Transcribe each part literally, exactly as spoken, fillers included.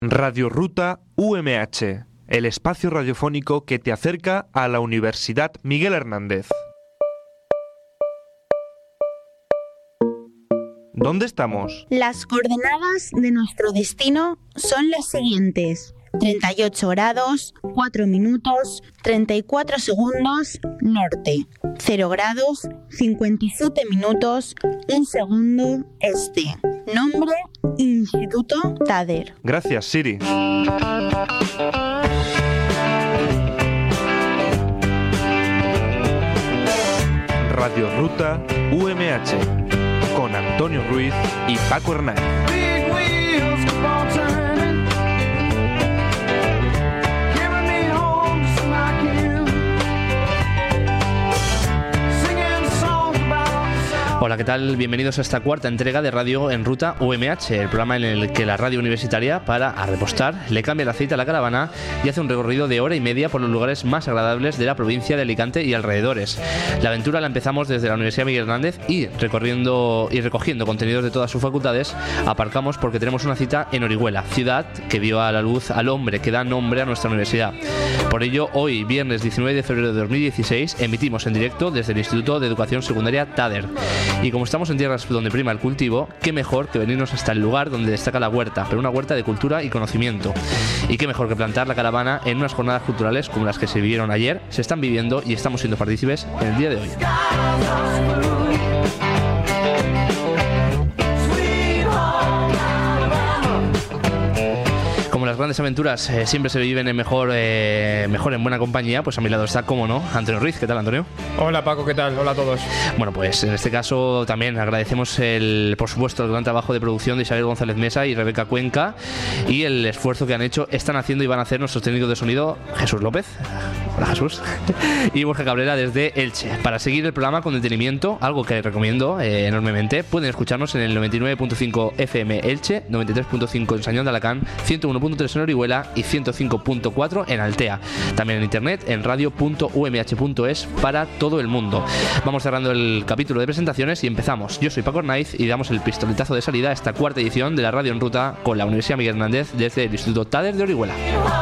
Radio Ruta U M H, el espacio radiofónico que te acerca a la Universidad Miguel Hernández. ¿Dónde estamos? Las coordenadas de nuestro destino son las siguientes: treinta y ocho grados, cuatro minutos, treinta y cuatro segundos, norte, cero grados, cincuenta y siete minutos, un segundo, este. Nombre: Instituto Tader. Gracias, Siri. Radio Ruta U M H, con Antonio Ruiz y Paco Hernández. Hola, ¿qué tal? Bienvenidos a esta cuarta entrega de Radio en Ruta U M H, el programa en el que la radio universitaria para a repostar, le cambia el aceite a la caravana y hace un recorrido de hora y media por los lugares más agradables de la provincia de Alicante y alrededores. La aventura la empezamos desde la Universidad Miguel Hernández y, recorriendo y recogiendo contenidos de todas sus facultades, aparcamos porque tenemos una cita en Orihuela, ciudad que dio a la luz al hombre que da nombre a nuestra universidad. Por ello, hoy, viernes diecinueve de febrero de dos mil dieciséis, emitimos en directo desde el Instituto de Educación Secundaria Tader. Y como estamos en tierras donde prima el cultivo, qué mejor que venirnos hasta el lugar donde destaca la huerta, pero una huerta de cultura y conocimiento. Y qué mejor que plantar la caravana en unas jornadas culturales como las que se vivieron ayer, se están viviendo y estamos siendo partícipes en el día de hoy. Como las grandes aventuras eh, siempre se viven en mejor, eh, mejor en buena compañía, pues a mi lado está, cómo no, Antonio Ruiz. ¿Qué tal, Antonio? Hola, Paco, ¿qué tal? Hola a todos. Bueno, pues en este caso también agradecemos, el, por supuesto, el gran trabajo de producción de Isabel González Mesa y Rebeca Cuenca y el esfuerzo que han hecho, están haciendo y van a hacer nuestros técnicos de sonido, Jesús López. Hola, Jesús. Y Borja Cabrera desde Elche. Para seguir el programa con detenimiento, algo que recomiendo eh, enormemente, pueden escucharnos en el noventa y nueve punto cinco F M Elche, noventa y tres punto cinco en Sañón de Alacant, ciento uno punto tres en Orihuela y ciento cinco punto cuatro en Altea. También en internet en radio punto u m h punto es para todo el mundo. Vamos cerrando el capítulo de presentaciones y empezamos. Yo soy Paco Hernández y damos el pistoletazo de salida a esta cuarta edición de la Radio en Ruta con la Universidad Miguel Hernández desde el Instituto Tader de Orihuela.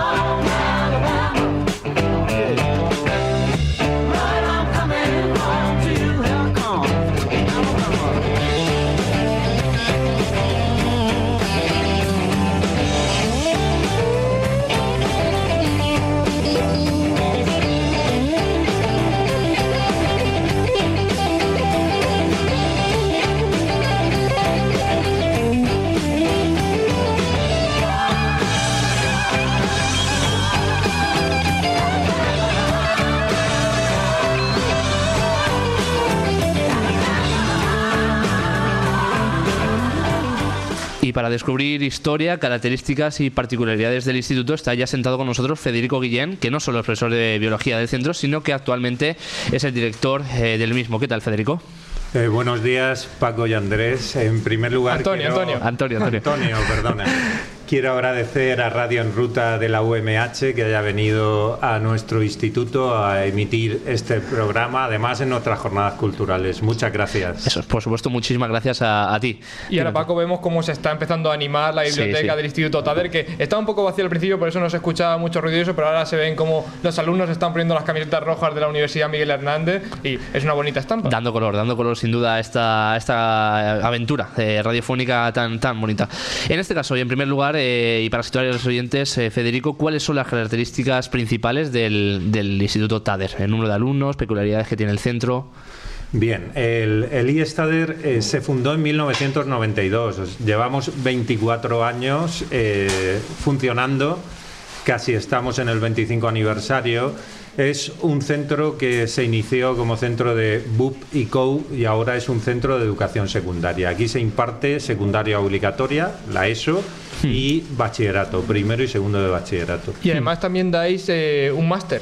Y para descubrir historia, características y particularidades del instituto está ya sentado con nosotros Federico Guillén, que no solo es profesor de biología del centro, sino que actualmente es el director eh, del mismo. ¿Qué tal, Federico? Eh, buenos días, Paco y Andrés. En primer lugar, Antonio, quiero... Antonio. Antonio, Antonio. Antonio, perdona. Quiero agradecer a Radio en Ruta de la U M H que haya venido a nuestro instituto a emitir este programa, además en nuestras jornadas culturales. Muchas gracias. Eso, por supuesto, muchísimas gracias a, a ti. Y ahora, Paco, vemos cómo se está empezando a animar la biblioteca sí, sí. del Instituto Tader, que estaba un poco vacía al principio, por eso no se escuchaba mucho ruido y eso, pero ahora se ven como los alumnos están poniendo las camisetas rojas de la Universidad Miguel Hernández y es una bonita estampa. Dando color, dando color sin duda a esta, esta aventura eh, radiofónica tan, tan bonita. En este caso, y en primer lugar, eh, y para situar a los oyentes, eh, Federico, ¿cuáles son las características principales del, del Instituto Tader? El número de alumnos, peculiaridades que tiene el centro. Bien, el, el I E S Tader eh, se fundó en mil novecientos noventa y dos. Llevamos veinticuatro años eh, funcionando, casi estamos en el veinticinco aniversario. Es un centro que se inició como centro de B U P y C O U y ahora es un centro de educación secundaria. Aquí se imparte secundaria obligatoria, la ESO, y bachillerato, primero y segundo de bachillerato. Y además también dais eh, un máster.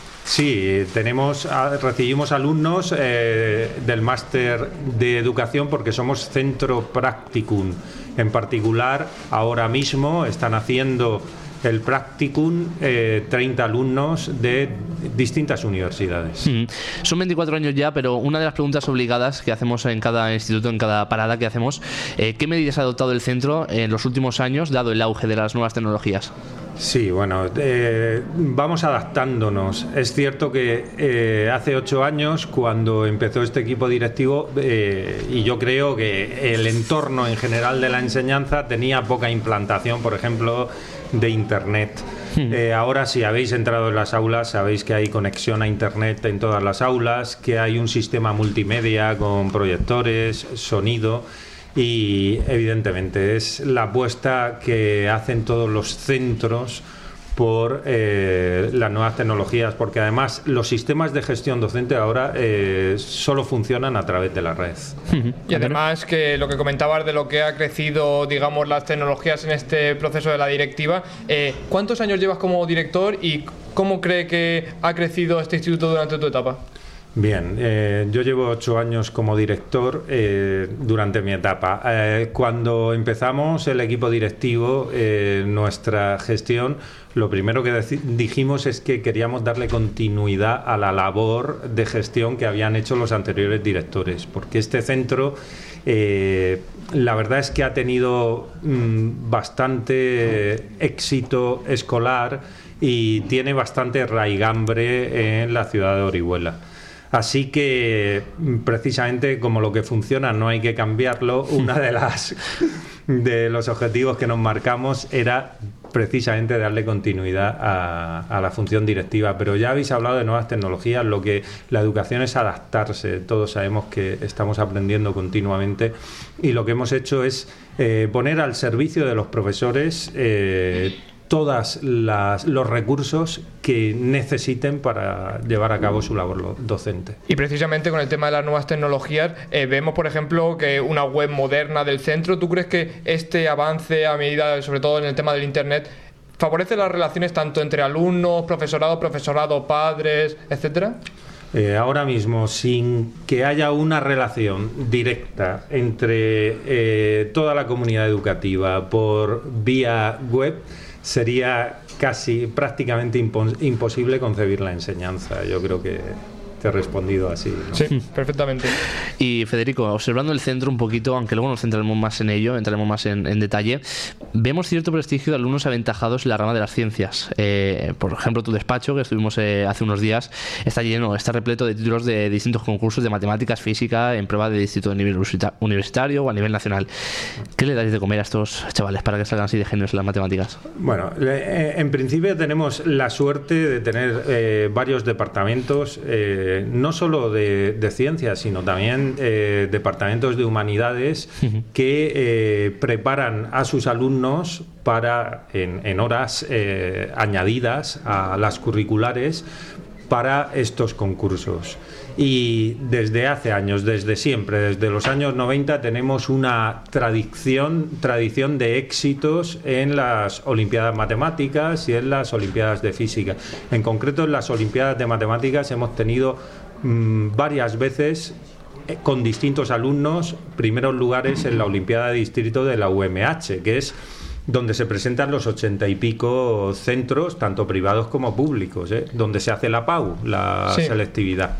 Sí, tenemos, recibimos alumnos eh, del máster de educación porque somos centro practicum. En particular, ahora mismo están haciendo el practicum, eh, treinta alumnos de distintas universidades. Mm. Son veinticuatro años ya, pero una de las preguntas obligadas que hacemos en cada instituto, en cada parada que hacemos, eh, ¿qué medidas ha adoptado el centro en los últimos años, dado el auge de las nuevas tecnologías? Sí, bueno, eh, vamos adaptándonos. Es cierto que eh, hace ocho años, cuando empezó este equipo directivo, eh, y yo creo que el entorno en general de la enseñanza tenía poca implantación, por ejemplo, de Internet. Hmm. Eh, ahora, si habéis entrado en las aulas, sabéis que hay conexión a Internet en todas las aulas, que hay un sistema multimedia con proyectores, sonido. Y evidentemente es la apuesta que hacen todos los centros por eh, las nuevas tecnologías, porque además los sistemas de gestión docente ahora eh, solo funcionan a través de la red. Y además que lo que comentabas de lo que ha crecido, digamos, las tecnologías en este proceso de la directiva, eh, ¿cuántos años llevas como director y cómo cree que ha crecido este instituto durante tu etapa? Bien, eh, yo llevo ocho años como director eh, durante mi etapa. Eh, cuando empezamos el equipo directivo, eh, nuestra gestión, lo primero que dijimos es que queríamos darle continuidad a la labor de gestión que habían hecho los anteriores directores, porque este centro, eh, la verdad es que ha tenido mmm, bastante éxito escolar y tiene bastante raigambre en la ciudad de Orihuela. Así que, precisamente, como lo que funciona no hay que cambiarlo, una de las de los objetivos que nos marcamos era precisamente darle continuidad a, a la función directiva. Pero ya habéis hablado de nuevas tecnologías, lo que la educación es adaptarse. Todos sabemos que estamos aprendiendo continuamente y lo que hemos hecho es eh, poner al servicio de los profesores eh, todos los recursos que necesiten para llevar a cabo su labor docente. Y precisamente con el tema de las nuevas tecnologías, eh, vemos, por ejemplo, que una web moderna del centro, ¿tú crees que este avance a medida, sobre todo en el tema del Internet, favorece las relaciones tanto entre alumnos, profesorado, profesorado, padres, etcétera? Eh, ahora mismo, sin que haya una relación directa entre eh, toda la comunidad educativa por vía web, sería casi prácticamente impos- imposible concebir la enseñanza. Yo creo que te he respondido así, ¿no? Sí, perfectamente. Y Federico, observando el centro un poquito, aunque luego nos centraremos más en ello, entraremos más en, en detalle, vemos cierto prestigio de alumnos aventajados en la rama de las ciencias. Eh, por ejemplo, tu despacho, que estuvimos eh, hace unos días, está lleno, está repleto de títulos de distintos concursos de matemáticas, física, en prueba de distrito de nivel universitario o a nivel nacional. ¿Qué le dais de comer a estos chavales para que salgan así de genios en las matemáticas? Bueno, en principio tenemos la suerte de tener eh, varios departamentos, eh, no solo de, de ciencias, sino también eh, departamentos de humanidades que eh, preparan a sus alumnos para, en, en horas eh, añadidas a las curriculares, para estos concursos. Y desde hace años, desde siempre, desde los años noventa, tenemos una tradición, tradición de éxitos en las Olimpiadas Matemáticas y en las Olimpiadas de Física. En concreto, en las Olimpiadas de Matemáticas hemos tenido mmm, varias veces eh, con distintos alumnos primeros lugares en la Olimpiada de Distrito de la U M H, que es donde se presentan los ochenta y pico centros, tanto privados como públicos, ¿eh? Donde se hace la P A U, la sí. selectividad.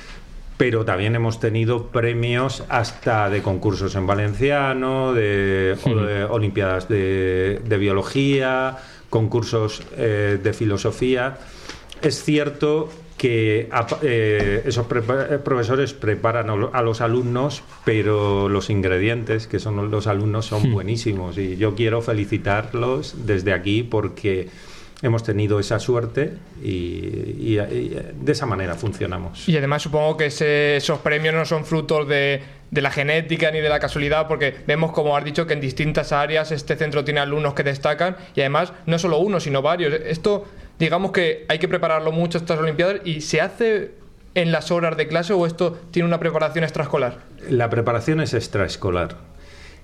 Pero también hemos tenido premios hasta de concursos en valenciano, de, sí. o de olimpiadas de, de biología, concursos eh, de filosofía. Es cierto que eh, esos pre- profesores preparan a los alumnos, pero los ingredientes, que son los alumnos, son sí. buenísimos. Y yo quiero felicitarlos desde aquí porque hemos tenido esa suerte y, y, y de esa manera funcionamos. Y además supongo que ese, esos premios no son frutos de, de la genética ni de la casualidad, porque vemos, como has dicho, que en distintas áreas este centro tiene alumnos que destacan y además no solo uno, sino varios. Esto, digamos que hay que prepararlo mucho estas Olimpiadas, y ¿se hace en las horas de clase o esto tiene una preparación extraescolar? La preparación es extraescolar.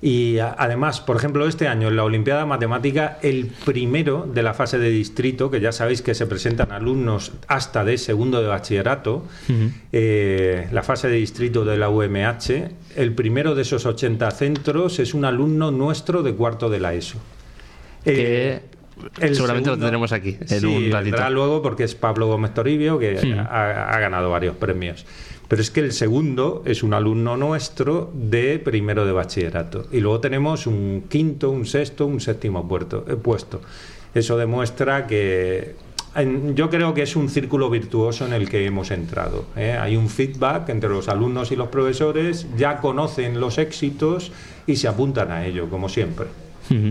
Y además, por ejemplo, este año en la Olimpiada Matemática, el primero de la fase de distrito, que ya sabéis que se presentan alumnos hasta de segundo de bachillerato, uh-huh. eh, la fase de distrito de la U M H, el primero de esos ochenta centros es un alumno nuestro de cuarto de la ESO. Que, eh, El seguramente segundo, lo tendremos aquí en sí, un ratito. vendrá luego porque es Pablo Gómez Toribio, que sí. ha, ha ganado varios premios. Pero es que el segundo es un alumno nuestro de primero de bachillerato. Y luego tenemos un quinto, un sexto, un séptimo puerto, eh, puesto. Eso demuestra que en, yo creo que es un círculo virtuoso en el que hemos entrado, ¿eh? Hay un feedback entre los alumnos y los profesores, ya conocen los éxitos y se apuntan a ello, como siempre. Uh-huh.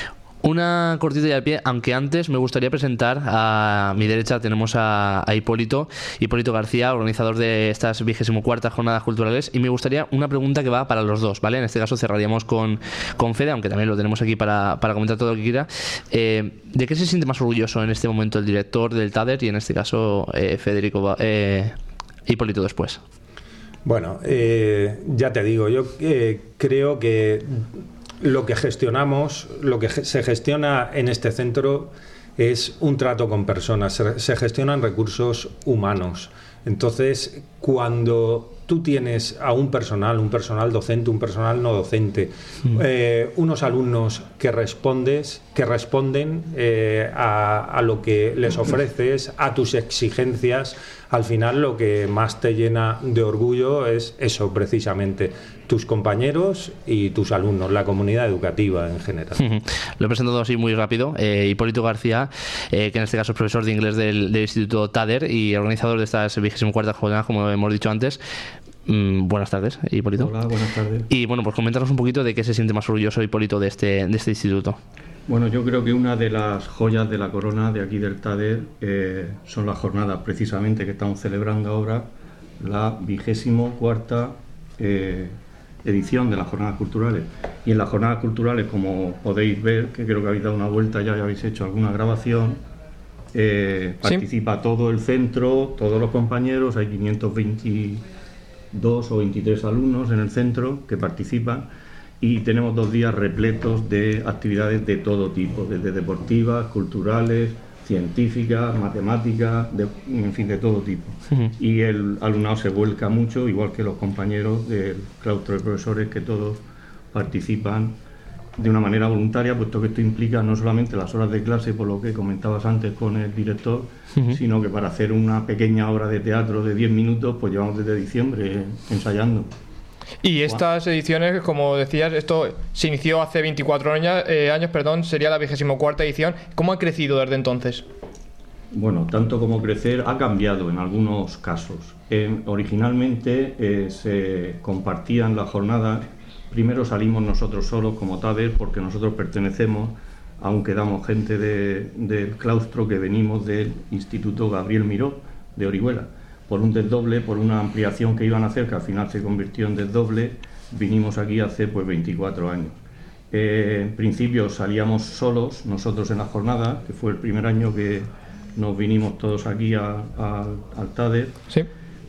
Una cortita y al pie, aunque antes me gustaría presentar a mi derecha tenemos a, a Hipólito, Hipólito García, organizador de estas vigésimo cuartas jornadas culturales, y me gustaría una pregunta que va para los dos, ¿vale? En este caso cerraríamos con, con Fede, aunque también lo tenemos aquí para, para comentar todo lo que quiera. Eh, ¿De qué se siente más orgulloso en este momento el director del Tader y en este caso eh, Federico eh, Hipólito después? Bueno, eh, ya te digo, yo eh, creo que lo que gestionamos, lo que se gestiona en este centro es un trato con personas, se, se gestionan recursos humanos. Entonces, cuando tú tienes a un personal, un personal docente, un personal no docente, mm. eh, unos alumnos que respondes, que responden eh, a, a lo que les ofreces, a tus exigencias, al final lo que más te llena de orgullo es eso, precisamente, tus compañeros y tus alumnos, la comunidad educativa en general. Uh-huh. Lo he presentado así muy rápido. Eh, Hipólito García, eh, que en este caso es profesor de inglés del, del Instituto Tader y organizador de estas vigésimo cuartas jornadas, como hemos dicho antes. Mm, buenas tardes, Hipólito. Hola, buenas tardes. Y bueno, pues coméntanos un poquito de qué se siente más orgulloso Hipólito de este, de este instituto. Bueno, yo creo que una de las joyas de la corona de aquí del Tader eh, son las jornadas precisamente que estamos celebrando ahora, la vigésimo cuarta eh, edición de las jornadas culturales. Y en las jornadas culturales, como podéis ver, que creo que habéis dado una vuelta ya y habéis hecho alguna grabación, eh, participa ¿Sí? todo el centro, todos los compañeros, hay quinientos veintidós o veintitrés alumnos en el centro que participan. Y tenemos dos días repletos de actividades de todo tipo, desde deportivas, culturales, científicas, matemáticas, de, en fin, de todo tipo. Uh-huh. Y el alumnado se vuelca mucho, igual que los compañeros del claustro de profesores, que todos participan de una manera voluntaria, puesto que esto implica no solamente las horas de clase, por lo que comentabas antes con el director, uh-huh. sino que para hacer una pequeña obra de teatro de diez minutos, pues llevamos desde diciembre ensayando. Y estas ediciones, como decías, esto se inició hace veinticuatro años, eh, años, perdón, sería la vigésimo cuarta edición. ¿Cómo ha crecido desde entonces? Bueno, tanto como crecer, ha cambiado en algunos casos. Eh, originalmente eh, se compartían las jornadas. Primero salimos nosotros solos como Tader, porque nosotros pertenecemos, aún quedamos gente de, del claustro que venimos del Instituto Gabriel Miró de Orihuela. Por un desdoble, por una ampliación que iban a hacer, que al final se convirtió en desdoble, vinimos aquí hace pues veinticuatro años. Eh, en principio salíamos solos, nosotros en la jornada, que fue el primer año que nos vinimos todos aquí a, a, al Tader. Sí.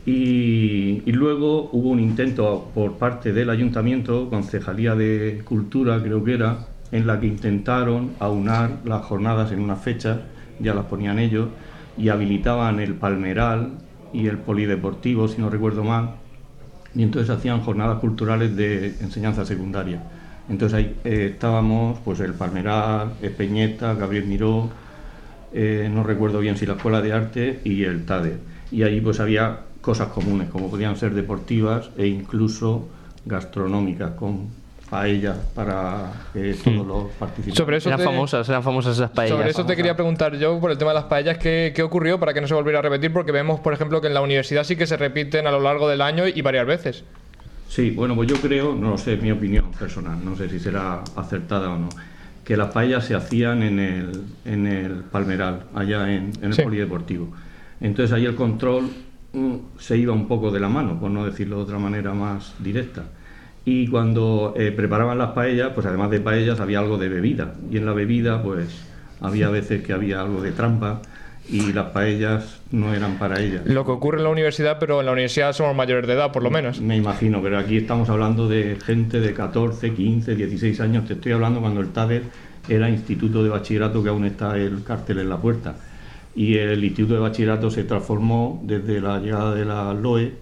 Y, y luego hubo un intento por parte del Ayuntamiento, Concejalía de Cultura creo que era, en la que intentaron aunar las jornadas en una fecha, ya las ponían ellos, y habilitaban el Palmeral y el polideportivo, si no recuerdo mal, y entonces hacían jornadas culturales de enseñanza secundaria. Entonces ahí eh, estábamos, pues el Palmeral, Espeñeta, Gabriel Miró, eh, no recuerdo bien si la Escuela de Arte y el Tader. Y ahí pues había cosas comunes, como podían ser deportivas e incluso gastronómicas, con paellas para eh, todos los participantes. Sobre eso eran te... famosas, eran famosas esas paellas. Sobre eso famosas. Te quería preguntar yo, por el tema de las paellas, ¿qué, ¿qué ocurrió para que no se volviera a repetir? Porque vemos, por ejemplo, que en la universidad sí que se repiten a lo largo del año y varias veces. Sí, bueno, pues yo creo, no lo sé, es mi opinión personal, no sé si será acertada o no, que las paellas se hacían en el, en el Palmeral, allá en, en el sí. polideportivo. Entonces ahí el control mm, se iba un poco de la mano, por no decirlo de otra manera más directa. Y cuando eh, preparaban las paellas, pues además de paellas había algo de bebida. Y en la bebida, pues había veces que había algo de trampa y las paellas no eran para ellas. Lo que ocurre en la universidad, pero en la universidad somos mayores de edad, por lo menos. Me imagino, pero aquí estamos hablando de gente de catorce, quince, dieciséis años. Te estoy hablando cuando el Tader era Instituto de Bachillerato, que aún está el cartel en la puerta. Y el Instituto de Bachillerato se transformó desde la llegada de la L O E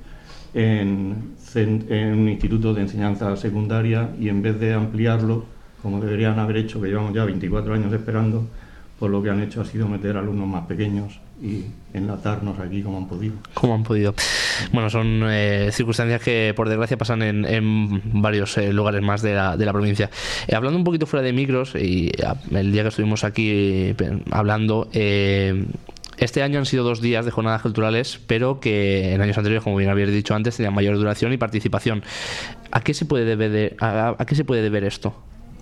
en, en un instituto de enseñanza secundaria, y en vez de ampliarlo, como deberían haber hecho, que llevamos ya veinticuatro años esperando, pues lo que han hecho ha sido meter alumnos más pequeños y enlatarnos aquí como han podido. Como han podido. Bueno, son eh, circunstancias que por desgracia pasan en, en varios eh, lugares más de la, de la provincia. Eh, hablando un poquito fuera de micros, y a, el día que estuvimos aquí eh, hablando, eh, este año han sido dos días de jornadas culturales, pero que en años anteriores, como bien habéis dicho antes, tenían mayor duración y participación. ¿A qué se puede deber, a, a qué se puede deber esto?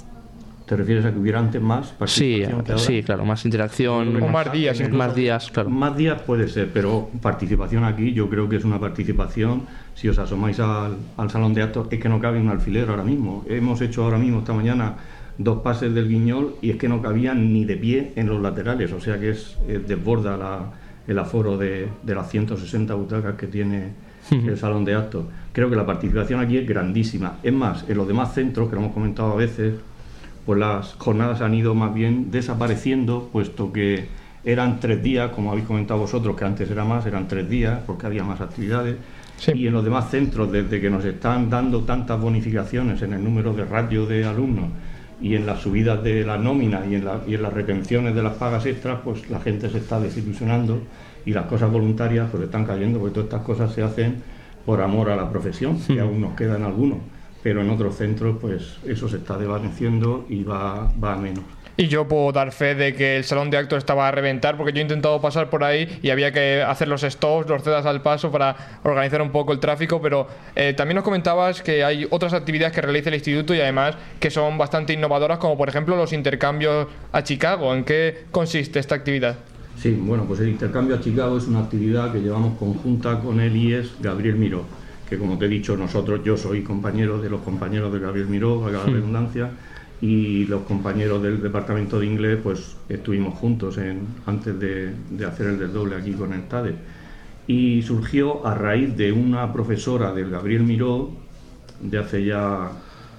¿Te refieres a que hubiera antes más participación Sí, que ahora? sí, claro, más interacción. O más días, incluso. Más días, claro. Más días puede ser, pero participación aquí yo creo que es una participación. Si os asomáis al, al salón de actos, es que no cabe un alfiler ahora mismo. Hemos hecho ahora mismo, esta mañana, dos pases del Guiñol y es que no cabían ni de pie en los laterales, o sea que es, es desborda la, el aforo de, de las ciento sesenta butacas que tiene el salón de actos. Creo que la participación aquí es grandísima. Es más, en los demás centros, que lo hemos comentado a veces, pues las jornadas han ido más bien desapareciendo, puesto que eran tres días, como habéis comentado vosotros, que antes era más, eran tres días, porque había más actividades. Sí. Y en los demás centros, desde que nos están dando tantas bonificaciones en el número de ratio de alumnos y en las subidas de la nómina y en, la, y en las retenciones de las pagas extras, pues la gente se está desilusionando y las cosas voluntarias pues están cayendo, porque todas estas cosas se hacen por amor a la profesión, que mm. aún nos quedan algunos. Pero en otros centros pues eso se está desvaneciendo y va, va a menos. Y yo puedo dar fe de que el salón de actos estaba a reventar, porque yo he intentado pasar por ahí y había que hacer los stops, los cedas al paso para organizar un poco el tráfico, pero eh, también nos comentabas que hay otras actividades que realiza el instituto y además que son bastante innovadoras, como por ejemplo los intercambios a Chicago. ¿En qué consiste esta actividad? Sí, bueno, pues el intercambio a Chicago es una actividad que llevamos conjunta con el I E S Gabriel Miró, que como te he dicho, nosotros, yo soy compañero de los compañeros de Gabriel Miró, valga la redundancia, y los compañeros del departamento de inglés, pues estuvimos juntos en, antes de, de hacer el desdoble aquí con el TADE. Y surgió a raíz de una profesora del Gabriel Miró, de hace ya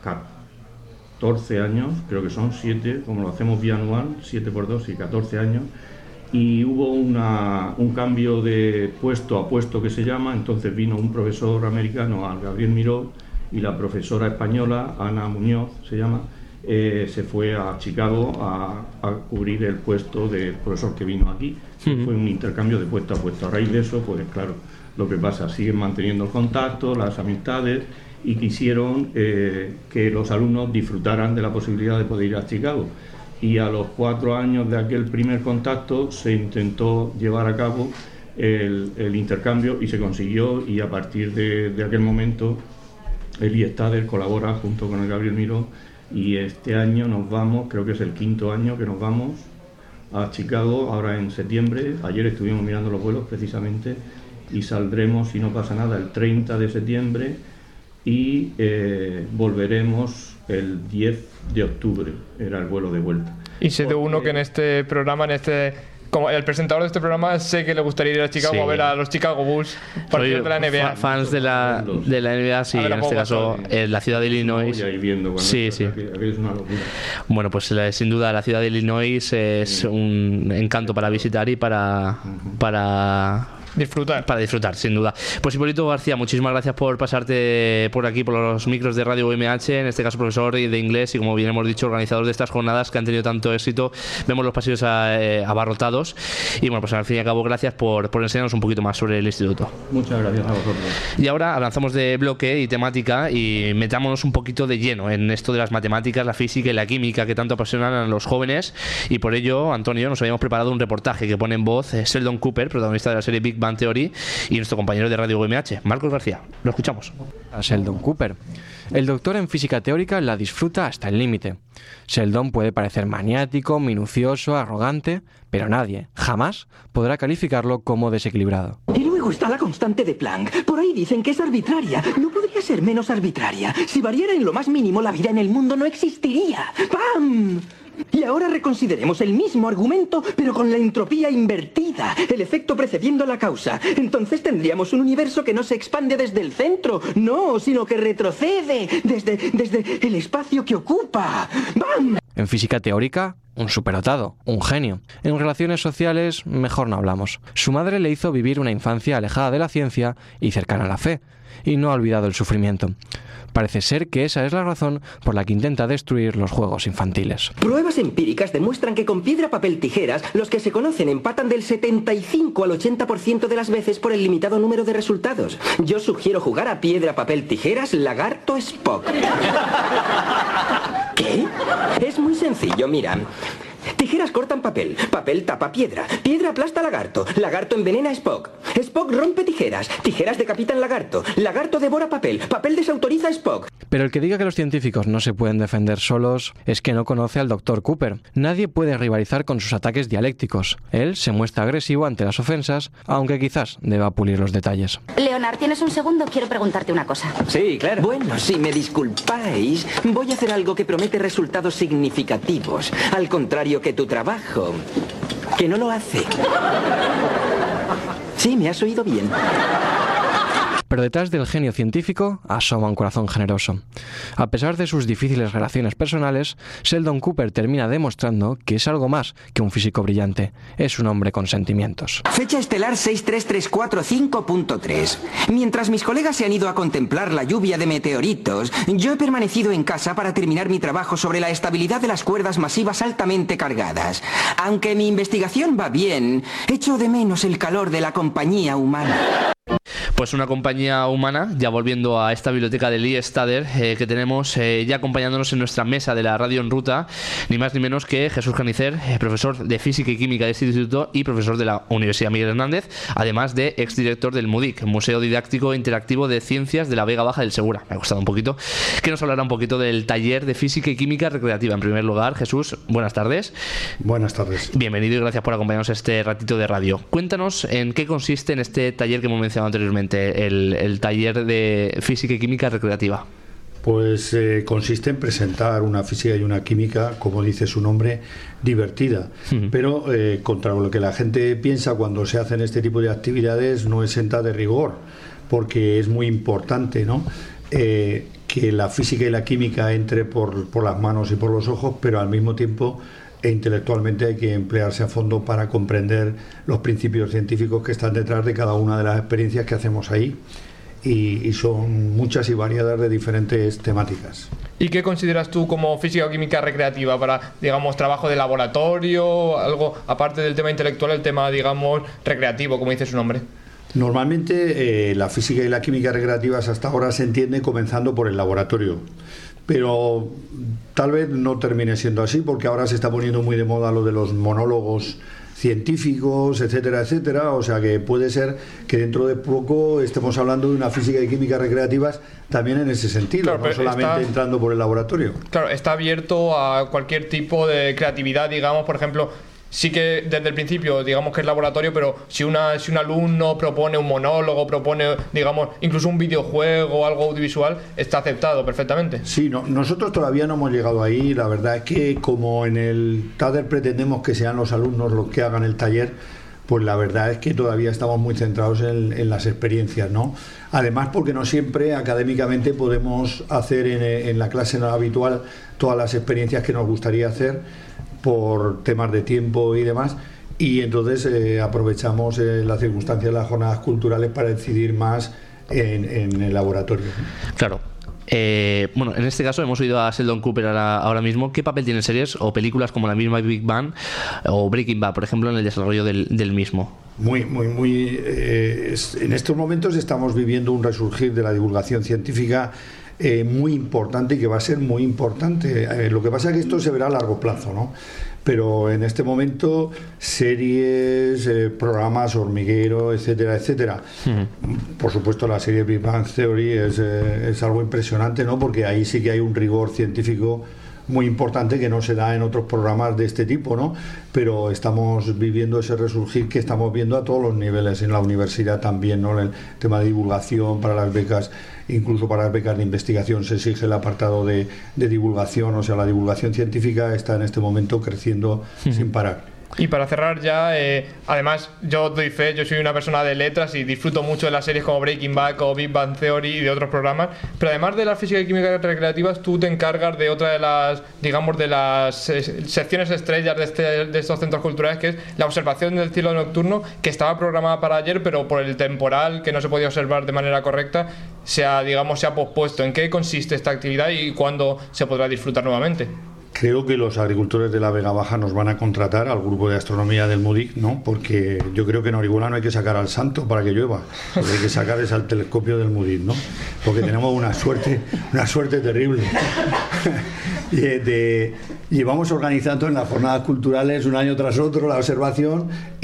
catorce años, creo que son siete, como lo hacemos bianual, siete por dos y catorce años, y hubo una, un cambio de puesto a puesto que se llama. Entonces vino un profesor americano al Gabriel Miró y la profesora española, Ana Muñoz se llama, eh, se fue a Chicago a, a cubrir el puesto del profesor que vino aquí. Uh-huh. Fue un intercambio de puesto a puesto. A raíz de eso, pues claro, lo que pasa, siguen manteniendo el contacto, las amistades, y quisieron eh, que los alumnos disfrutaran de la posibilidad de poder ir a Chicago. Y a los cuatro años de aquel primer contacto se intentó llevar a cabo el, el intercambio y se consiguió, y a partir de, de aquel momento el I E S TADER colabora junto con el Gabriel Miró, y este año nos vamos, creo que es el quinto año que nos vamos a Chicago, ahora en septiembre. Ayer estuvimos mirando los vuelos precisamente y saldremos, si no pasa nada, el treinta de septiembre y eh, volveremos el diez de octubre, era el vuelo de vuelta. Y sé de uno que en este programa, en este como el presentador de este programa, sé que le gustaría ir a Chicago, sí, a ver a los Chicago Bulls, partidos de la N B A. Fa fans de la, de la N B A, sí, en este caso en la ciudad de Illinois. Sí, sí. Es una locura. Bueno, pues sin duda la ciudad de Illinois es sí. un encanto para visitar y para... Uh-huh. para Disfrutar. Para disfrutar, sin duda. Pues Hipólito García, muchísimas gracias por pasarte por aquí, por los micros de Radio U M H, en este caso profesor de inglés y, como bien hemos dicho, organizador de estas jornadas que han tenido tanto éxito. Vemos los pasillos a, eh, abarrotados y, bueno, pues al fin y al cabo, gracias por, por enseñarnos un poquito más sobre el instituto. Muchas gracias a vosotros. Y ahora avanzamos de bloque y temática y metámonos un poquito de lleno en esto de las matemáticas, la física y la química que tanto apasionan a los jóvenes, y por ello, Antonio, nos habíamos preparado un reportaje que pone en voz eh, Sheldon Cooper, protagonista de la serie Big Bang Theory, y nuestro compañero de Radio U M H, Marcos García. Lo escuchamos. A Sheldon Cooper. El doctor en física teórica la disfruta hasta el límite. Sheldon puede parecer maniático, minucioso, arrogante, pero nadie, jamás, podrá calificarlo como desequilibrado. Y luego está la constante de Planck. Por ahí dicen que es arbitraria. No podría ser menos arbitraria. Si variara en lo más mínimo, la vida en el mundo no existiría. ¡Pam! Y ahora reconsideremos el mismo argumento, pero con la entropía invertida, el efecto precediendo la causa. Entonces tendríamos un universo que no se expande desde el centro, no, sino que retrocede desde, desde el espacio que ocupa. ¡Bam! En física teórica, un superdotado, un genio. En relaciones sociales, mejor no hablamos. Su madre le hizo vivir una infancia alejada de la ciencia y cercana a la fe, y no ha olvidado el sufrimiento. Parece ser que esa es la razón por la que intenta destruir los juegos infantiles. Pruebas empíricas demuestran que con piedra, papel, tijeras, los que se conocen empatan del setenta y cinco al ochenta por ciento de las veces por el limitado número de resultados. Yo sugiero jugar a piedra, papel, tijeras, lagarto, Spock. ¿Qué? Es muy sencillo, mira. Tijeras cortan papel, papel tapa piedra, piedra aplasta lagarto, lagarto envenena a Spock, Spock rompe tijeras, tijeras decapitan lagarto, lagarto devora papel, papel desautoriza a Spock. Pero el que diga que los científicos no se pueden defender solos es que no conoce al doctor Cooper. Nadie puede rivalizar con sus ataques dialécticos. Él se muestra agresivo ante las ofensas, aunque quizás deba pulir los detalles. Leonard, ¿tienes un segundo? Quiero preguntarte una cosa. Sí, claro. Bueno, si me disculpáis, voy a hacer algo que promete resultados significativos, al contrario que tu trabajo, que no lo hace. Sí, me has oído bien. Pero detrás del genio científico asoma un corazón generoso. A pesar de sus difíciles relaciones personales, Sheldon Cooper termina demostrando que es algo más que un físico brillante. Es un hombre con sentimientos. Fecha estelar seis tres tres cuatro cinco punto tres. Mientras mis colegas se han ido a contemplar la lluvia de meteoritos, yo he permanecido en casa para terminar mi trabajo sobre la estabilidad de las cuerdas masivas altamente cargadas. Aunque mi investigación va bien, echo de menos el calor de la compañía humana. Pues una compañía humana, ya volviendo a esta biblioteca de Lee Stader, eh, que tenemos eh, ya acompañándonos en nuestra mesa de la radio en ruta, ni más ni menos que Jesús Canicer, eh, profesor de Física y Química de este instituto y profesor de la Universidad Miguel Hernández, además de exdirector del MUDIC, Museo Didáctico Interactivo de Ciencias de la Vega Baja del Segura. Me ha costado un poquito, que nos hablará un poquito del taller de Física y Química Recreativa. En primer lugar, Jesús, buenas tardes. Buenas tardes. Bienvenido y gracias por acompañarnos este ratito de radio. Cuéntanos en qué consiste en este taller que hemos mencionado anteriormente, el, el taller de Física y Química Recreativa. Pues eh, consiste en presentar una física y una química, como dice su nombre, divertida. Uh-huh. Pero eh, contra lo que la gente piensa cuando se hacen este tipo de actividades, no exenta de rigor, porque es muy importante, ¿no? Eh, que la física y la química entre por, por las manos y por los ojos, pero al mismo tiempo e intelectualmente hay que emplearse a fondo para comprender los principios científicos que están detrás de cada una de las experiencias que hacemos ahí. Y, y son muchas y variadas de diferentes temáticas. ¿Y qué consideras tú como física o química recreativa para, digamos, trabajo de laboratorio, algo aparte del tema intelectual, el tema, digamos, recreativo, como dice su nombre? Normalmente eh, la física y la química recreativas hasta ahora se entiende comenzando por el laboratorio, pero tal vez no termine siendo así, porque ahora se está poniendo muy de moda lo de los monólogos científicos, etcétera, etcétera, o sea que puede ser que dentro de poco estemos hablando de una física y química recreativas también en ese sentido, claro, no solamente está, entrando por el laboratorio. Claro, está abierto a cualquier tipo de creatividad, digamos, por ejemplo, sí que desde el principio digamos que es laboratorio, pero si una si un alumno propone un monólogo, propone, digamos, incluso un videojuego o algo audiovisual, está aceptado perfectamente. Sí, no, nosotros todavía no hemos llegado ahí. La verdad es que como en el taller pretendemos que sean los alumnos los que hagan el taller, pues la verdad es que todavía estamos muy centrados en, en las experiencias, ¿no? Además, porque no siempre académicamente podemos hacer en, en la clase no habitual todas las experiencias que nos gustaría hacer por temas de tiempo y demás, y entonces eh, aprovechamos eh, las circunstancias de las jornadas culturales para incidir más en, en el laboratorio. Claro. Eh, bueno, en este caso hemos oído a Sheldon Cooper ahora, ahora mismo. ¿Qué papel tienen series o películas como la misma Big Bang o Breaking Bad, por ejemplo, en el desarrollo del, del mismo? Muy, muy, muy. Eh, en estos momentos estamos viviendo un resurgir de la divulgación científica Eh, muy importante y que va a ser muy importante. Eh, lo que pasa es que esto se verá a largo plazo, ¿no? Pero en este momento series, eh, programas, hormiguero, etcétera, etcétera. Uh-huh. Por supuesto, la serie Big Bang Theory es, eh, es algo impresionante, ¿no? Porque ahí sí que hay un rigor científico muy importante que no se da en otros programas de este tipo, ¿no? Pero estamos viviendo ese resurgir que estamos viendo a todos los niveles, en la universidad también, ¿no? El tema de divulgación para las becas, incluso para las becas de investigación se exige el apartado de, de divulgación, o sea, la divulgación científica está en este momento creciendo uh-huh. sin parar. Y para cerrar ya, eh, además yo doy fe, yo soy una persona de letras y disfruto mucho de las series como Breaking Bad o Big Bang Theory y de otros programas, pero además de la física y química recreativas, tú te encargas de otra de las, digamos, de las eh, secciones estrellas de, este, de estos centros culturales, que es la observación del cielo nocturno, que estaba programada para ayer, pero por el temporal, que no se podía observar de manera correcta, se ha, digamos, se ha pospuesto. ¿En qué consiste esta actividad y cuándo se podrá disfrutar nuevamente? Creo que los agricultores de la Vega Baja nos van a contratar al grupo de astronomía del MUDIC, ¿no? Porque yo creo que en Orihuela no hay que sacar al santo para que llueva, lo que hay que sacar es al telescopio del MUDIC, ¿no? Porque tenemos una suerte, una suerte terrible. y de, llevamos organizando en las jornadas culturales un año tras otro la observación y,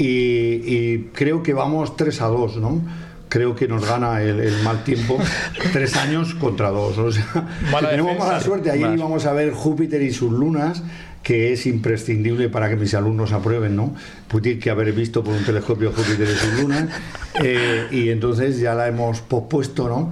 y creo que vamos tres a dos, ¿no? Creo que nos gana el, el mal tiempo, tres años contra dos. O sea, mala tenemos defensa. Mala suerte. Ayer íbamos a ver Júpiter y sus lunas, que es imprescindible para que mis alumnos aprueben, ¿no? Putir que haber visto por un telescopio Júpiter y sus lunas. Eh, y entonces ya la hemos pospuesto, ¿no?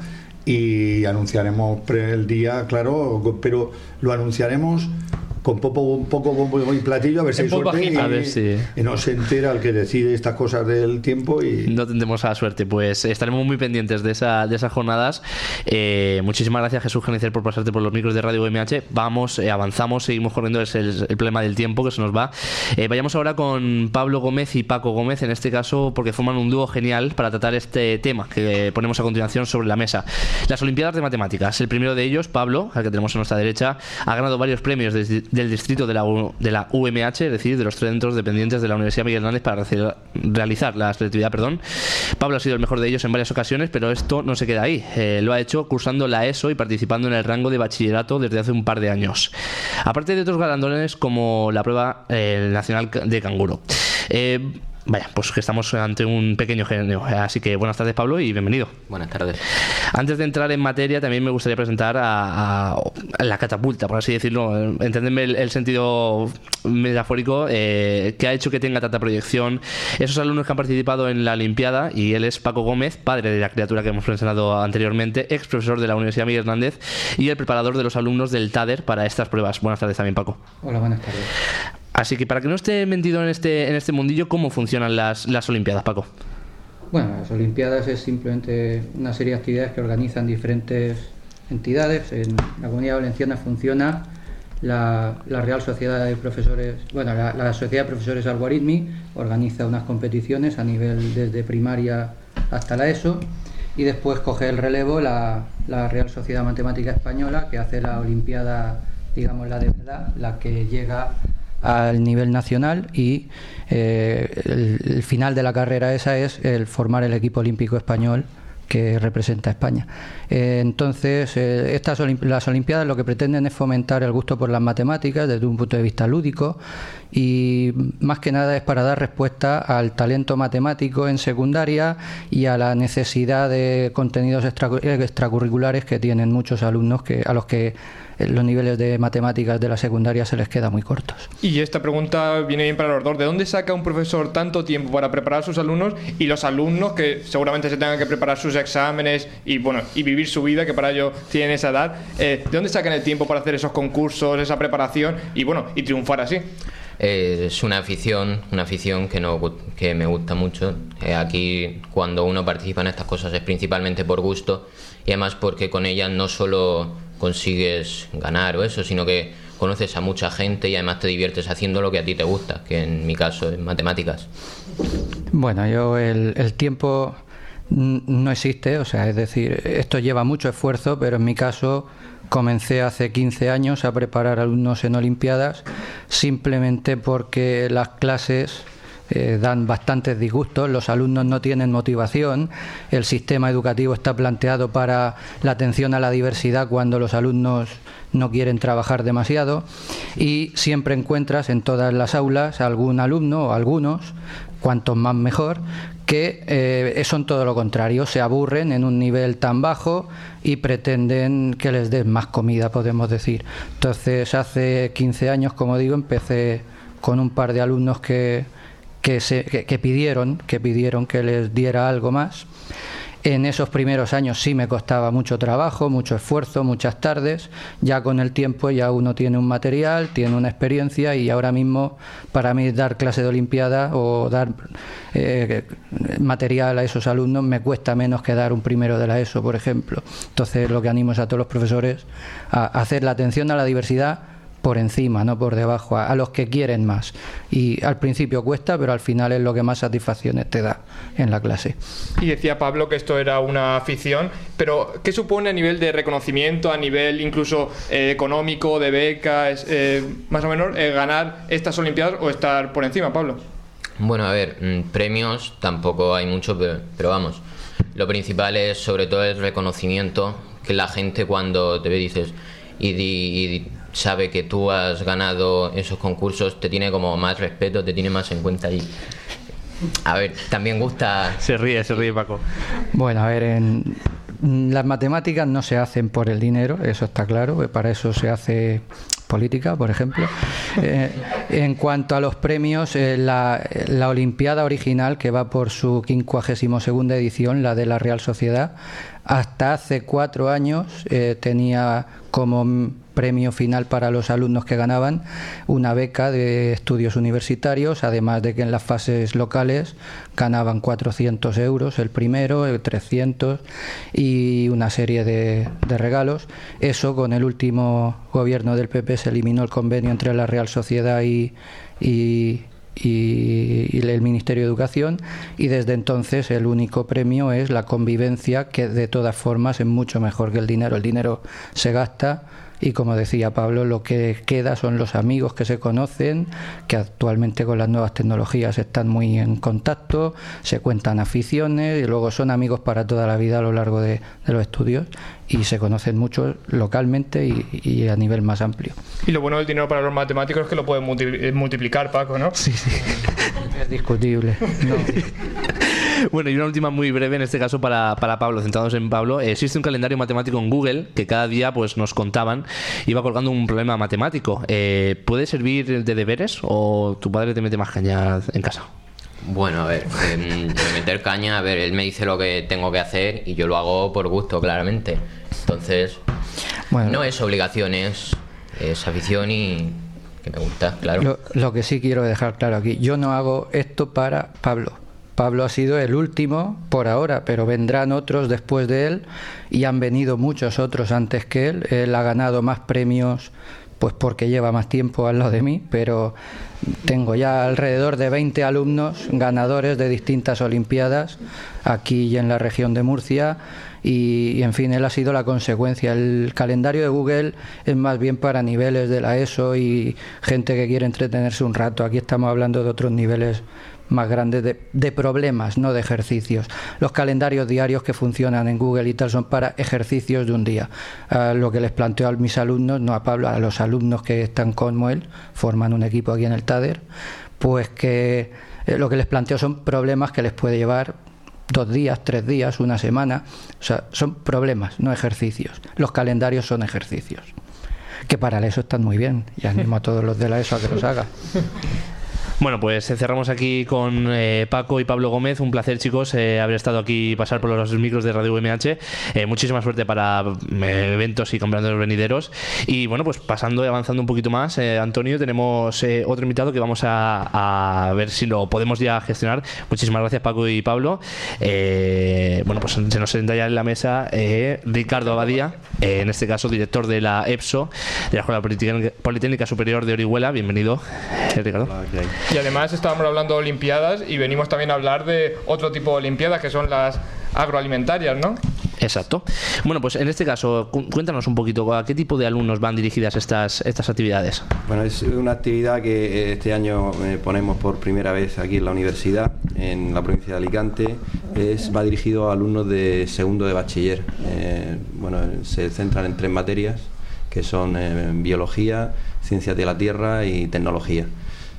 Y anunciaremos el día, claro, pero lo anunciaremos con poco, un poco bombo y platillo, a ver si hay suerte y, a ver si... y no se entera el que decide estas cosas del tiempo y... No tendremos a la suerte. Pues estaremos muy pendientes de, esa, de esas jornadas. Eh, muchísimas gracias, Jesús Genicer, por pasarte por los micros de Radio U M H. Vamos, eh, avanzamos, seguimos corriendo, es el, el problema del tiempo que se nos va. Eh, vayamos ahora con Pablo Gómez y Paco Gómez, en este caso, porque forman un dúo genial para tratar este tema que ponemos a continuación sobre la mesa. Las Olimpiadas de Matemáticas. El primero de ellos, Pablo, al que tenemos a nuestra derecha, ha ganado varios premios desde del distrito de la, U, de la U M H, es decir, de los centros dependientes de la Universidad Miguel Hernández para realizar la selectividad. Perdón. Pablo ha sido el mejor de ellos en varias ocasiones, pero esto no se queda ahí. Eh, lo ha hecho cursando la ESO y participando en el rango de bachillerato desde hace un par de años. Aparte de otros galardones como la prueba eh, nacional de canguro. Eh, Vaya, pues que estamos ante un pequeño genio. Así que buenas tardes, Pablo, y bienvenido. Buenas tardes. Antes de entrar en materia, también me gustaría presentar a, a, a la catapulta, por así decirlo. Entendedme el, el sentido metafórico eh, que ha hecho que tenga tanta proyección. Esos alumnos que han participado en la Olimpiada, y él es Paco Gómez, padre de la criatura que hemos mencionado anteriormente, ex profesor de la Universidad Miguel Hernández y el preparador de los alumnos del TADER para estas pruebas. Buenas tardes también, Paco. Hola, buenas tardes. Así que para que no esté metido en este, en este mundillo, ¿cómo funcionan las, las Olimpiadas, Paco? Bueno, las Olimpiadas es simplemente una serie de actividades que organizan diferentes entidades. En la Comunidad Valenciana funciona la, la Real Sociedad de Profesores, bueno, la, la Sociedad de Profesores Algoritmi organiza unas competiciones a nivel desde primaria hasta la ESO, y después coge el relevo la, la Real Sociedad Matemática Española, que hace la Olimpiada, digamos, la de verdad, la que llega al nivel nacional, y eh, el, el final de la carrera esa es el formar el equipo olímpico español que representa a España. Eh, entonces, eh, estas olimp- las Olimpiadas lo que pretenden es fomentar el gusto por las matemáticas desde un punto de vista lúdico, y más que nada es para dar respuesta al talento matemático en secundaria y a la necesidad de contenidos extra- extracurriculares que tienen muchos alumnos que a los que los niveles de matemáticas de la secundaria se les queda muy cortos. Y esta pregunta viene bien para los dos. ¿De dónde saca un profesor tanto tiempo para preparar a sus alumnos, y los alumnos que seguramente se tengan que preparar sus exámenes y bueno y vivir su vida, que para ello tienen esa edad? Eh, ¿De dónde sacan el tiempo para hacer esos concursos, esa preparación y bueno y triunfar así? Eh, es una afición, una afición que, no, que me gusta mucho. Eh, aquí cuando uno participa en estas cosas es principalmente por gusto, y además porque con ellas no solo consigues ganar o eso, sino que conoces a mucha gente y además te diviertes haciendo lo que a ti te gusta, que en mi caso es matemáticas. Bueno, yo el, el tiempo no existe, o sea, es decir, esto lleva mucho esfuerzo, pero en mi caso comencé hace quince años a preparar alumnos en Olimpiadas simplemente porque las clases Eh, dan bastantes disgustos, los alumnos no tienen motivación, el sistema educativo está planteado para la atención a la diversidad cuando los alumnos no quieren trabajar demasiado, y siempre encuentras en todas las aulas algún alumno o algunos, cuantos más mejor, que eh, son todo lo contrario, se aburren en un nivel tan bajo y pretenden que les des más comida, podemos decir. Entonces hace quince años, como digo, empecé con un par de alumnos que Que, se, que, que pidieron que pidieron que les diera algo más. En esos primeros años sí me costaba mucho trabajo, mucho esfuerzo, muchas tardes. Ya con el tiempo ya uno tiene un material, tiene una experiencia, y ahora mismo para mí dar clase de Olimpiada o dar eh, material a esos alumnos me cuesta menos que dar un primero de la ESO, por ejemplo. Entonces lo que animo es a todos los profesores a hacer la atención a la diversidad por encima, no por debajo, a, a los que quieren más. Y al principio cuesta, pero al final es lo que más satisfacciones te da en la clase. Y decía Pablo que esto era una afición, pero ¿qué supone a nivel de reconocimiento, a nivel incluso eh, económico, de becas, eh, más o menos, eh, ganar estas Olimpiadas o estar por encima, Pablo? Bueno, a ver, mmm, premios tampoco hay mucho, pero, pero vamos, lo principal es sobre todo el reconocimiento, que la gente cuando te ve dices y, y, y sabe que tú has ganado esos concursos, te tiene como más respeto, te tiene más en cuenta. Y a ver, también gusta... Se ríe, se ríe Paco. Bueno, a ver, en las matemáticas no se hacen por el dinero, eso está claro, para eso se hace política, por ejemplo. Eh, en cuanto a los premios, eh, la, la Olimpiada original, que va por su quincuagésimo segunda edición, la de la Real Sociedad, hasta hace cuatro años eh, tenía como premio final para los alumnos que ganaban una beca de estudios universitarios, además de que en las fases locales ganaban cuatrocientos euros el primero, el trescientos y una serie de, de regalos. Eso, con el último gobierno del P P se eliminó el convenio entre la Real Sociedad y, y Y, y el Ministerio de Educación, y desde entonces el único premio es la convivencia, que de todas formas es mucho mejor que el dinero. El dinero se gasta y, como decía Pablo, lo que queda son los amigos que se conocen, que actualmente con las nuevas tecnologías están muy en contacto, se cuentan aficiones y luego son amigos para toda la vida a lo largo de, de los estudios, y se conocen mucho localmente y, y a nivel más amplio. Y lo bueno del dinero para los matemáticos es que lo pueden multiplicar, Paco, ¿no? Sí, sí. Es discutible. No. Bueno, y una última muy breve, en este caso para, para Pablo, centrados en Pablo. Eh, existe un calendario matemático en Google que cada día pues nos contaban, iba colgando un problema matemático. Eh, ¿Puede servir de deberes o tu padre te mete más caña en casa? Bueno, a ver, eh, de meter caña, a ver, él me dice lo que tengo que hacer y yo lo hago por gusto, claramente. Entonces, bueno, no es obligación, es, es afición y que me gusta, claro. Lo, lo que sí quiero dejar claro aquí, yo no hago esto para Pablo. Pablo ha sido el último por ahora, pero vendrán otros después de él y han venido muchos otros antes que él. Él ha ganado más premios pues porque lleva más tiempo al lado de mí, pero tengo ya alrededor de veinte alumnos ganadores de distintas olimpiadas aquí y en la región de Murcia, y, y en fin, él ha sido la consecuencia. El calendario de Google es más bien para niveles de la ESO y gente que quiere entretenerse un rato. Aquí estamos hablando de otros niveles más grandes de, de problemas, no de ejercicios. Los calendarios diarios que funcionan en Google y tal son para ejercicios de un día. Uh, lo que les planteo a mis alumnos, no a Pablo, a los alumnos que están como él, forman un equipo aquí en el Tader, pues que eh, lo que les planteo son problemas que les puede llevar dos días, tres días, una semana. O sea, son problemas, no ejercicios. Los calendarios son ejercicios, que para la ESO están muy bien, y animo a todos los de la ESO a que los hagan. Bueno, pues cerramos aquí con eh, Paco y Pablo Gómez. Un placer, chicos, eh, haber estado aquí y pasar por los micros de Radio U M H. Eh, muchísima suerte para eh, eventos y campeonatos venideros. Y bueno, pues pasando y avanzando un poquito más, eh, Antonio, tenemos eh, otro invitado que vamos a, a ver si lo podemos ya gestionar. Muchísimas gracias, Paco y Pablo. Eh, bueno, pues se nos sienta ya en la mesa eh, Ricardo Abadía, eh, en este caso director de la EPSO, de la Escuela Politécnica, Politécnica Superior de Orihuela. Bienvenido, eh, Ricardo. Hola, okay. Y además estábamos hablando de Olimpiadas y venimos también a hablar de otro tipo de Olimpiadas, que son las agroalimentarias, ¿no? Exacto. Bueno, pues en este caso, cuéntanos un poquito a qué tipo de alumnos van dirigidas estas, estas actividades. Bueno, es una actividad que este año eh, ponemos por primera vez aquí en la universidad, en la provincia de Alicante. Es, va dirigido a alumnos de segundo de bachiller. Eh, bueno, se centran en tres materias, que son eh, biología, ciencias de la tierra y tecnología.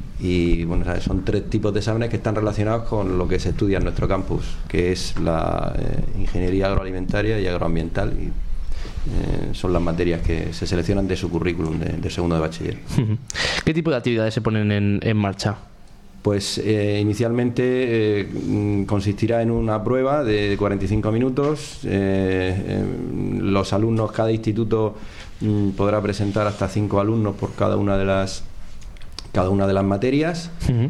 Y bueno, son tres tipos de exámenes que están relacionados con lo que se estudia en nuestro campus, que es la eh, ingeniería agroalimentaria y agroambiental, y eh, son las materias que se seleccionan de su currículum de, de segundo de bachiller. ¿Qué tipo de actividades se ponen en, en marcha? Pues eh, inicialmente eh, consistirá en una prueba de cuarenta y cinco minutos. Eh, eh, los alumnos, cada instituto mm, podrá presentar hasta cinco alumnos por cada una de las cada una de las materias. Uh-huh.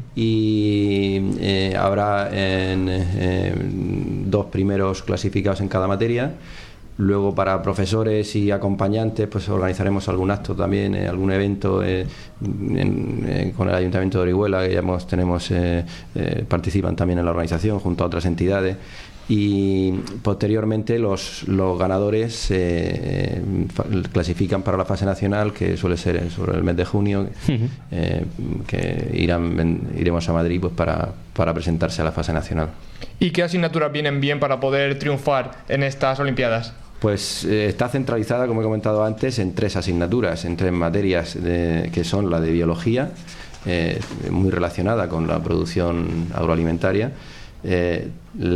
Y eh, habrá en, eh, dos primeros clasificados en cada materia. Luego, para profesores y acompañantes, pues organizaremos algún acto también, eh, algún evento eh, en, eh, con el Ayuntamiento de Orihuela, que ya hemos, tenemos eh, eh, participan también en la organización junto a otras entidades. Y posteriormente los, los ganadores eh, clasifican para la fase nacional, que suele ser sobre el mes de junio, uh-huh. eh, que irán, iremos a Madrid pues para, para presentarse a la fase nacional. ¿Y qué asignaturas vienen bien para poder triunfar en estas Olimpiadas? Pues eh, está centralizada, como he comentado antes, en tres asignaturas, en tres materias, de, que son la de biología, eh, muy relacionada con la producción agroalimentaria, Eh,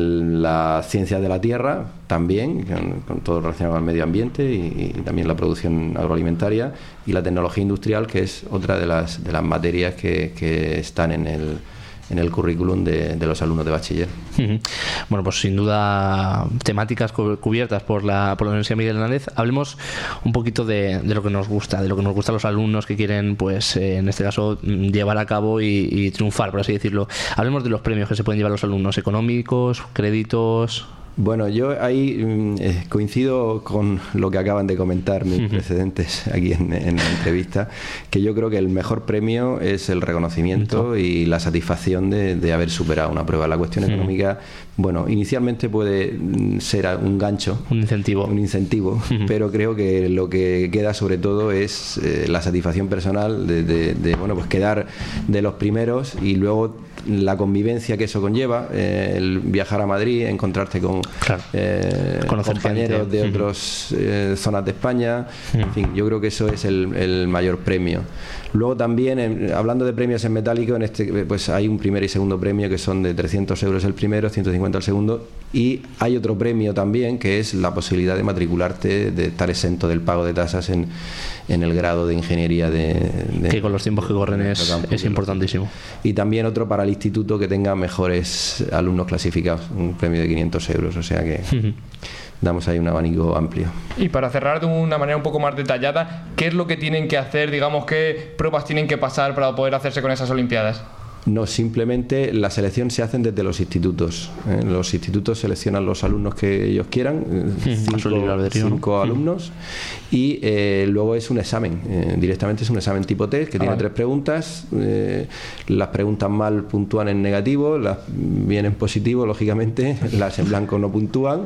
la ciencia de la tierra también, con, con todo relacionado al medio ambiente y, y también la producción agroalimentaria, y la tecnología industrial, que es otra de las, de las materias que, que están en el, en el currículum de, de los alumnos de bachiller. Uh-huh. Bueno, pues sin duda temáticas cubiertas por la, por la Universidad Miguel Hernández. Hablemos un poquito de, de lo que nos gusta, de lo que nos gusta a los alumnos que quieren, pues eh, en este caso, llevar a cabo y, y triunfar, por así decirlo. Hablemos de los premios que se pueden llevar los alumnos, económicos, créditos. Bueno, yo ahí eh, coincido con lo que acaban de comentar mis uh-huh. precedentes aquí en, en la entrevista, que yo creo que el mejor premio es el reconocimiento uh-huh. y la satisfacción de, de haber superado una prueba. La cuestión uh-huh. económica, bueno, inicialmente puede ser un gancho, un incentivo, un incentivo, uh-huh. pero creo que lo que queda sobre todo es eh, la satisfacción personal de, de, de, bueno, pues quedar de los primeros, y luego la convivencia que eso conlleva, eh, el viajar a Madrid, encontrarte con claro. eh, compañeros gente. de otras eh, zonas de España, uh-huh. en fin, yo creo que eso es el, el mayor premio. Luego también, en, hablando de premios en metálico, en este pues hay un primer y segundo premio que son de trescientos euros el primero, ciento cincuenta el segundo, y hay otro premio también que es la posibilidad de matricularte, de estar exento del pago de tasas en, en el grado de ingeniería de, de que con los tiempos que corren es, es importantísimo. Y también otro para el instituto que tenga mejores alumnos clasificados, un premio de quinientos euros, o sea que uh-huh. damos ahí un abanico amplio. Y para cerrar de una manera un poco más detallada, ¿qué es lo que tienen que hacer, digamos, qué pruebas tienen que pasar para poder hacerse con esas Olimpiadas? No, simplemente la selección se hacen desde los institutos. ¿eh? Los institutos seleccionan los alumnos que ellos quieran, eh, cinco, cinco ¿no? alumnos, y eh, luego es un examen. Eh, directamente es un examen tipo test que ah, tiene vale. tres preguntas. Eh, las preguntas mal puntúan en negativo, las bien en positivo, lógicamente, las en blanco no puntúan.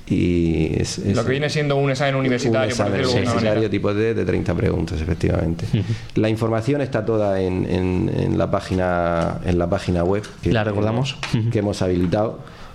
Y es, es lo que viene siendo un examen universitario, un examen por decirlo universitario tipo test de treinta preguntas, efectivamente. Uh-huh. La información está toda en, en, en la página en la página web que, la recordamos que hemos habilitado,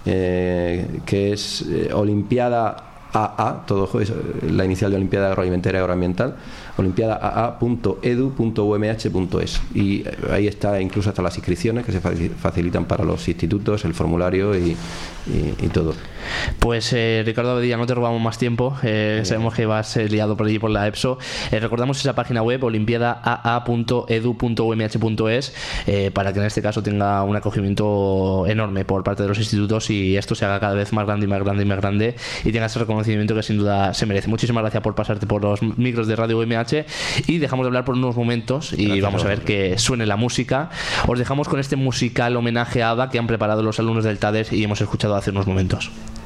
eh, que es eh, Olimpiada A A, todo es la inicial de Olimpiada Agroalimentaria y Agroambiental, olimpiada a a punto edu punto u m h punto es, y ahí está incluso hasta las inscripciones que se facilitan para los institutos, el formulario y, y, y todo. Pues eh, Ricardo Abadía, no te robamos más tiempo, eh, sabemos que vas eh, liado por allí por la EPSO. Eh, recordamos esa página web, olimpiada a a punto edu punto u m h punto es, eh, para que en este caso tenga un acogimiento enorme por parte de los institutos y esto se haga cada vez más grande y más grande y más grande y tenga ese reconocimiento que sin duda se merece. Muchísimas gracias por pasarte por los micros de Radio U M H y dejamos de hablar por unos momentos y gracias, vamos a ver que suene la música. Os dejamos con este musical homenaje a ABBA que han preparado los alumnos del TADES y hemos escuchado hace unos momentos.